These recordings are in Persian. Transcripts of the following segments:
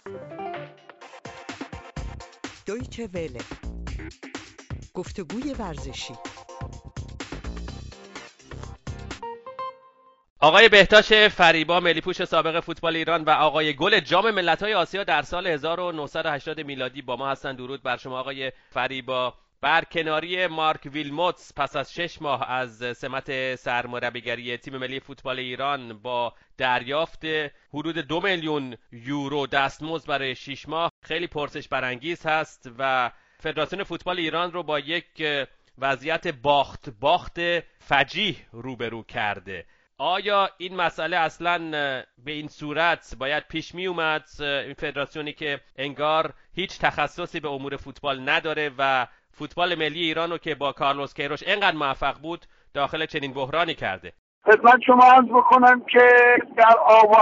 دویچه وله، گفتگوی ورزشی. آقای بهتاش فریبا، ملی‌پوش سابق فوتبال ایران و آقای گل جام ملت‌های آسیا در سال 1980 میلادی با ما هستند. درود بر شما آقای فریبا. برکناری مارک ویلموتس پس از 6 ماه از سمت سرمربیگری تیم ملی فوتبال ایران با دریافت حدود 2 میلیون یورو دستمزد برای 6 ماه خیلی پرسش برانگیز هست و فدراسیون فوتبال ایران رو با یک وضعیت باخت فجیح روبرو کرده. آیا این مسئله اصلا به این صورت باید پیش می اومد؟ این فدراسیونی که انگار هیچ تخصصی به امور فوتبال نداره و فوتبال ملی ایران رو که با کارلوس کیروش اینقدر موفق بود داخل چنین بحرانی کرده. خدمت شما عرض بکنم که در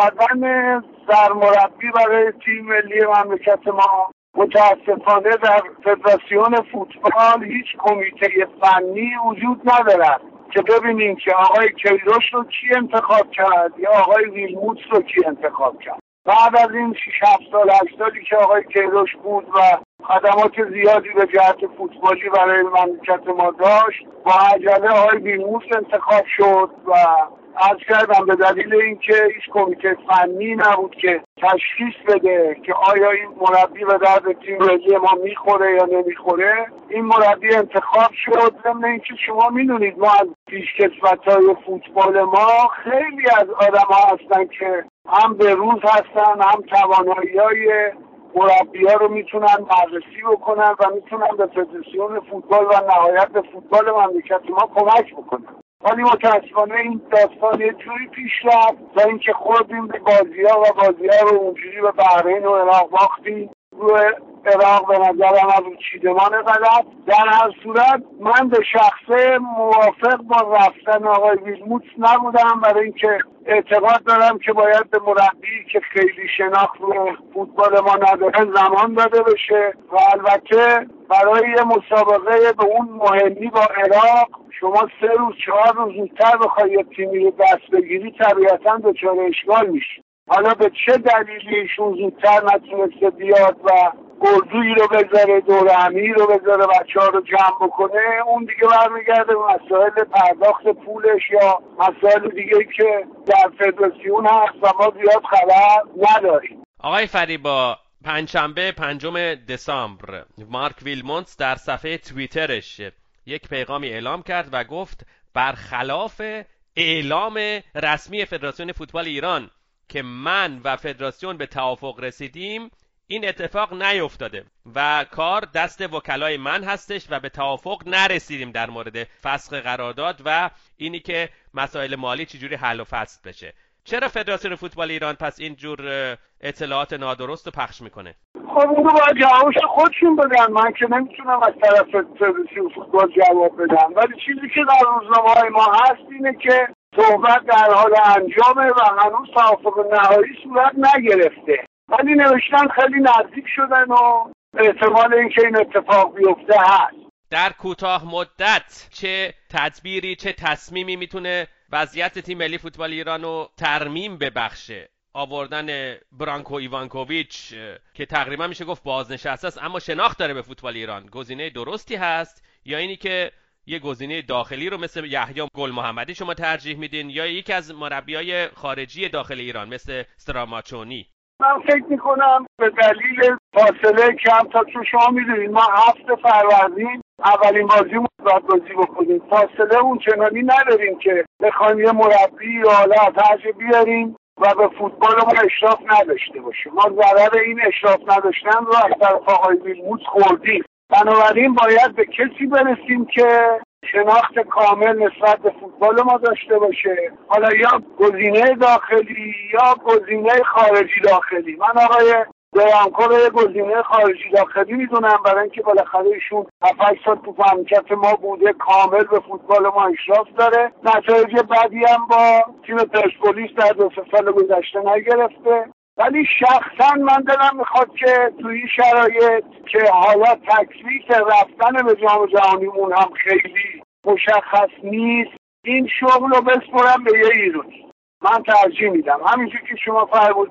آوردن سرمربی برای تیم ملی مملکت ما متاسفانه در فدراسیون فوتبال هیچ کمیته فنی وجود ندارد که ببینیم که آقای کیروش رو کی انتخاب کرد یا آقای ویلموتس رو کی انتخاب کرد. بعد از این 6-7 سال 8 سالی که آقای کیروش بود و خدمات زیادی به جهت فوتبالی برای مملکت ما داشت، با عجله آقای ویلموتس انتخاب شد و عرض کردم به دلیل اینکه هیچ کمیته فنی نبود که تشخیص بده که آیا این مربی به درد تیم ملی ما میخوره یا نمیخوره، این مربی انتخاب شد. ضمن اینکه شما میدونید ما از پیشکسوت‌های فوتبال ما خیلی از آدم‌ها هستن که هم به روز هستن، هم توانایی‌های مربی‌ها رو میتونن بررسی بکنن و میتونن به فدراسیون فوتبال و نهایت به فوتبال مملکت ما کمک بکنن. ولی متاسفانه این داستان یه جوری پیش رفت تا اینکه خوردیم به بازی‌ها و بازی‌ها رو اونجوری به بحرین و عراق باختیم. روی عراق به نظرم از اون چیدمان غلط. در هر صورت من به شخصه موافق با رفتن آقای ویلموتس نبودم، برای اینکه اعتقاد دارم که باید به مربی که خیلی شناخت رو فوتبال ما نداره زمان داده بشه و البته برای یه مسابقه به اون مهمی با عراق شما 3 روز 4 روز زودتر بخوای یه تیمی رو دست بگیری طبیعتاً دچار اشکال میشی. حالا به چه دلیلی ایشون زودتر نتونسته بیاد و اردویی رو بذاره، دور همی رو بذاره، بچه‌ها رو جمع بکنه، اون دیگه برمیگرده به مسائل پرداخت پولش یا مسائل دیگه‌ای که در فدراسیون هست و ما زیاد خبر نداریم. آقای فریبا، پنجشنبه 5 دسامبر مارک ویلموتس در صفحه توییترش یک پیغامی اعلام کرد و گفت برخلاف اعلام رسمی فدراسیون فوتبال ایران که من و فدراسیون به توافق رسیدیم، این اتفاق نیفتاده و کار دست وکلای من هستش و به توافق نرسیدیم در مورد فسخ قرارداد و اینی که مسائل مالی چجوری حل و فصل بشه. چرا فدراسیون فوتبال ایران پس اینجور اطلاعات نادرست رو پخش میکنه؟ خب اونو باید جوابش خودشون بدن، من که نمیتونم از طرف فدراسیون فوتبال جواب بدم. ولی چیزی که در روزنامه‌های ما هست اینه که صحبت در حال انجامه و هنوز توافق نهایی صورت نگرفته، ولی نوشتن خیلی نزدیک شدن و احتمال اینکه این اتفاق بیفته هست. در کوتاه مدت چه تدبیری، چه تصمیمی میتونه وضعیت تیم ملی فوتبال ایران رو ترمیم ببخشه؟ آوردن برانکو ایوانکوویچ که تقریبا میشه گفت بازنشسته است اما شناخت داره به فوتبال ایران، گزینه درستی هست یا اینی که یه گزینه داخلی رو مثل یحیی گل محمدی شما ترجیح میدین یا یکی از مربیای خارجی داخل ایران مثل استراماچونی؟ من فکر میکنم به دلیل فاصله کم، تا چون شما میدونید ما 7 فروردین اولین بازیمون باید بازی بکنیم، فاصله اون چنانی نداریم که بخوایم یه مربی یا حالا اتحاد بیاریم و به فوتبال ما اشراف نداشته باشیم. ما ضرر این اشراف نداشتن رو از طرف آقای ویلموتس خوردیم. بنابراین باید به کسی برسیم که شناخت کامل نسبت به فوتبال ما داشته باشه، حالا یا گزینه داخلی یا گزینه خارجی داخلی. من آقای برانکو رو گزینه خارجی داخلی میدونم، برای اینکه بالاخره ایشون 7-8 سال تو مملکت ما بوده، کامل به فوتبال ما اشراف داره، نتایج بدی هم با تیم پرسپولیس در 2-3 سال گذشته نگرفته. ولی شخصا من دلم میخواد که توی این شرایط که حالا تکلیف رفتن به جام جهانیمون هم خیلی مشخص نیست، این شغل رو بسپرم به یه ایرانی. من ترجیح میدم همینجور که شما فرمودین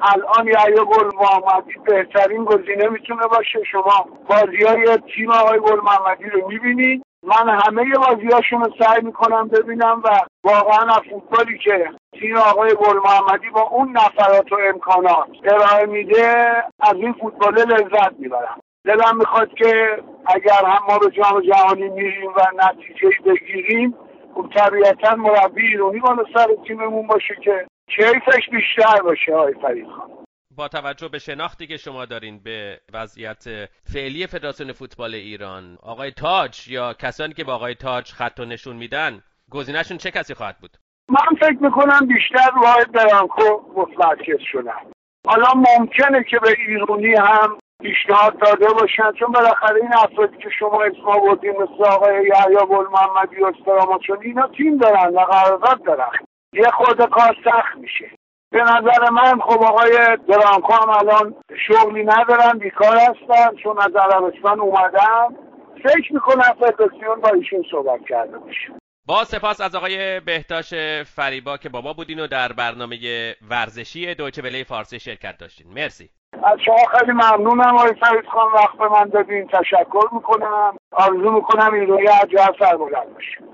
الان یحیی گل محمدی بهترین گزینه میتونه باشه. شما بازی‌های تیم آقای گل محمدی رو میبینید. من همه بازی‌هاشون رو سعی میکنم ببینم و واقعا از فوتبالی که تیم آقای گل محمدی با اون نفرات و امکانات ارائه میده از این فوتبال لذت میبرم. دلم میخواد که اگر هم ما به جام جهانی میریم و نتیجه‌ای بگیریم، خب طبیعتا مربی ایرانی بالا سر تیممون باشه که کیفش بیشتر باشه. آقای فرید خان، با توجه به شناختی که شما دارین به وضعیت فعلی فدراسیون فوتبال ایران، آقای تاج یا کسانی که با آقای تاج خط و نشون میدن، گزینه‌شون چه کسی خواهد بود؟ من فکر میکنم بیشتر روی برانکو متمرکز شدن. حالا ممکنه که به ایرانی هم پیشنهاد داده باشن، چون بالاخره این افرادی که شما اسم آوردین مثل آقای یحیی گل محمدی و استراماچون اینا تیم دارن و قرارداد دارن، یه خورده کار سخت میشه. به نظر من خب آقای برانکو هم الان شغلی ندارن، بیکار هستن، چون از عربستان اومدن. فکر میکنم فدراسیون با ایشون صحبت کرده باشه. با سپاس از آقای بهتاش فریبا که با ما بودین و در برنامه ورزشی دویچه وله فارسی شرکت داشتین. مرسی. از شما خیلی ممنونم آقای فرید خان، وقت به من دادین. تشکر میکنم. آرزو میکنم ایرانی هر جا سربلند باشه.